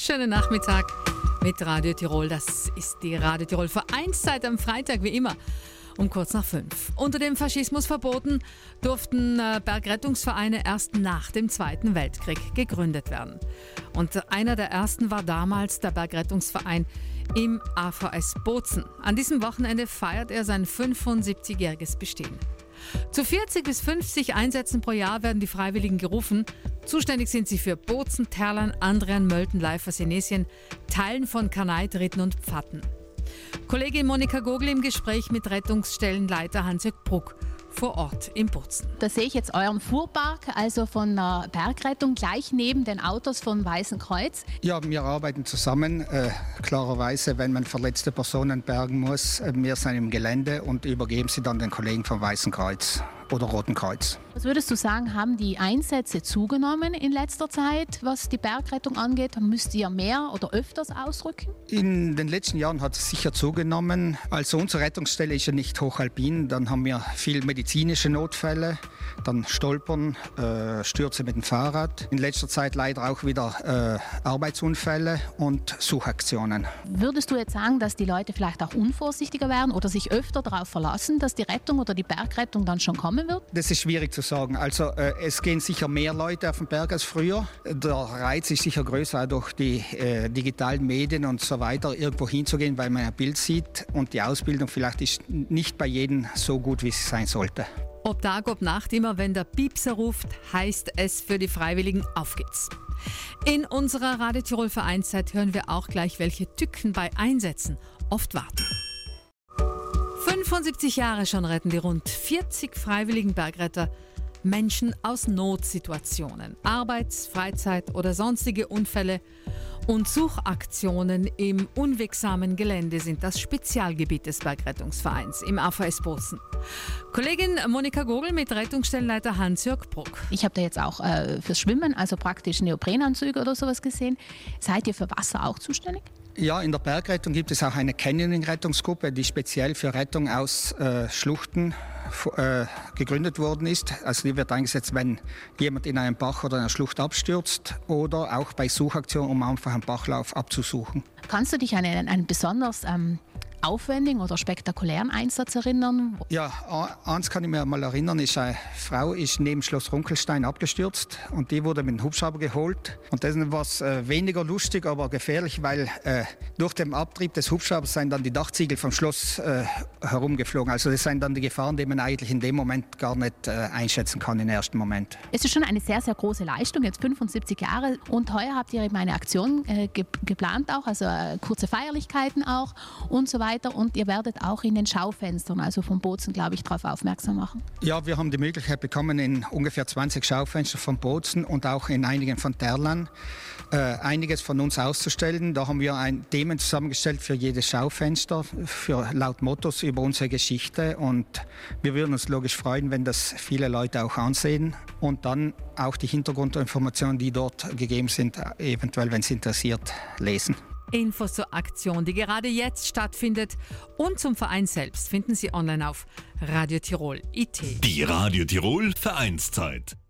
Schönen Nachmittag mit Radio Tirol. Das ist die Radio Tirol Vereinszeit am Freitag, wie immer, um kurz nach 5. Unter dem Faschismusverboten durften Bergrettungsvereine erst nach dem Zweiten Weltkrieg gegründet werden. Und einer der ersten war damals der Bergrettungsverein im AVS Bozen. An diesem Wochenende feiert er sein 75-jähriges Bestehen. Zu 40 bis 50 Einsätzen pro Jahr werden die Freiwilligen gerufen. Zuständig sind sie für Bozen, Terlan, Andrian, Mölten, Leifer, Senesien, Teilen von Kanait, Ritten und Pfatten. Kollegin Monika Gogl im Gespräch mit Rettungsstellenleiter Hans-Jörg Bruck vor Ort im Bozen. Da sehe ich jetzt euren Fuhrpark, also von der Bergrettung, gleich neben den Autos vom Weißen Kreuz. Ja, wir arbeiten zusammen. Klarerweise, wenn man verletzte Personen bergen muss, wir sind im Gelände und übergeben sie dann den Kollegen vom Weißen Kreuz oder Roten Kreuz. Was würdest du sagen, haben die Einsätze zugenommen in letzter Zeit, was die Bergrettung angeht? Müsst ihr mehr oder öfters ausrücken? In den letzten Jahren hat es sicher zugenommen. Also unsere Rettungsstelle ist ja nicht hochalpin. Dann haben wir viel medizinische Notfälle, dann Stolpern, Stürze mit dem Fahrrad. In letzter Zeit leider auch wieder Arbeitsunfälle und Suchaktionen. Würdest du jetzt sagen, dass die Leute vielleicht auch unvorsichtiger werden oder sich öfter darauf verlassen, dass die Rettung oder die Bergrettung dann schon kommen wird? Das ist schwierig zu sagen. Also es gehen sicher mehr Leute auf den Berg als früher. Der Reiz ist sicher größer, auch durch die digitalen Medien und so weiter, irgendwo hinzugehen, weil man ein Bild sieht. Und die Ausbildung vielleicht ist nicht bei jedem so gut, wie sie sein sollte. Ob Tag, ob Nacht, immer wenn der Piepser ruft, heißt es für die Freiwilligen, auf geht's. In unserer Radio Tirol Vereinszeit hören wir auch gleich, welche Tücken bei Einsätzen oft warten. 75 Jahre schon retten die rund 40 freiwilligen Bergretter Menschen aus Notsituationen, Arbeits-, Freizeit- oder sonstige Unfälle und Suchaktionen im unwegsamen Gelände sind das Spezialgebiet des Bergrettungsvereins im AVS Bozen. Kollegin Monika Gogl mit Rettungsstellenleiter Hans-Jörg Bruck. Ich habe da jetzt auch fürs Schwimmen, also praktisch Neoprenanzüge oder sowas gesehen. Seid ihr für Wasser auch zuständig? Ja, in der Bergrettung gibt es auch eine Canyoning-Rettungsgruppe, die speziell für Rettung aus Schluchten gegründet worden ist. Also die wird eingesetzt, wenn jemand in einem Bach oder einer Schlucht abstürzt oder auch bei Suchaktionen, um einfach einen Bachlauf abzusuchen. Kannst du dich an einen besonders aufwendigen oder spektakulären Einsatz erinnern? Ja, eins kann ich mir mal erinnern, eine Frau ist neben Schloss Runkelstein abgestürzt und die wurde mit dem Hubschrauber geholt. Und das war weniger lustig, aber gefährlich, weil durch den Abtrieb des Hubschraubers sind dann die Dachziegel vom Schloss herumgeflogen. Also das sind dann die Gefahren, die man eigentlich in dem Moment gar nicht einschätzen kann im ersten Moment. Es ist schon eine sehr, sehr große Leistung, jetzt 75 Jahre. Und heuer habt ihr eben eine Aktion geplant auch, also kurze Feierlichkeiten auch und so weiter. Und ihr werdet auch in den Schaufenstern, also vom Bozen, glaube ich, darauf aufmerksam machen. Ja, wir haben die Möglichkeit bekommen, in ungefähr 20 Schaufenstern von Bozen und auch in einigen von Terlan einiges von uns auszustellen. Da haben wir Themen zusammengestellt für jedes Schaufenster, für laut Mottos über unsere Geschichte. Und wir würden uns logisch freuen, wenn das viele Leute auch ansehen und dann auch die Hintergrundinformationen, die dort gegeben sind, eventuell, wenn es interessiert, lesen. Infos zur Aktion, die gerade jetzt stattfindet, und zum Verein selbst finden Sie online auf Radio Tirol.it. Die Radio Tirol Vereinszeit.